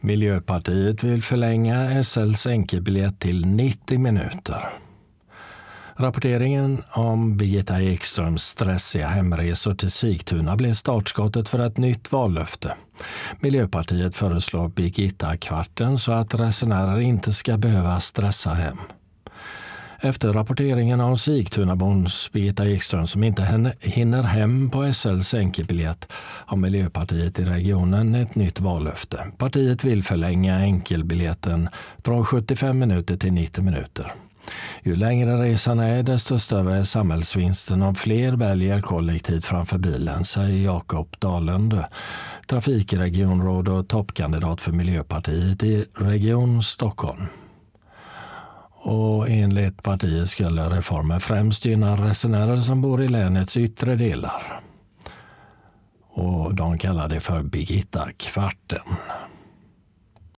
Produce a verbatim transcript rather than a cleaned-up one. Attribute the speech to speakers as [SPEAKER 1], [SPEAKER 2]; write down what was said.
[SPEAKER 1] Miljöpartiet vill förlänga S L:s enkelbiljett till nittio minuter. Rapporteringen om Birgitta Ekströms stressiga hemresor till Sigtuna blev startskottet för ett nytt vallöfte. Miljöpartiet föreslår Birgitta-kvarten så att resenärer inte ska behöva stressa hem. Efter rapporteringen om Sigtunabons Birgitta Ekström som inte hinner hem på S L:s enkelbiljett har Miljöpartiet i regionen ett nytt vallöfte. Partiet vill förlänga enkelbiljetten från sjuttiofem minuter till nittio minuter. Ju längre resan är, desto större är samhällsvinsten om fler väljer kollektivt framför bilen, säger Jakob Dalund, trafikregionråd och toppkandidat för Miljöpartiet i Region Stockholm. Och enligt partiet skulle reformen främst gynna resenärer som bor i länets yttre delar. Och de kallar det för Birgitta-kvarten.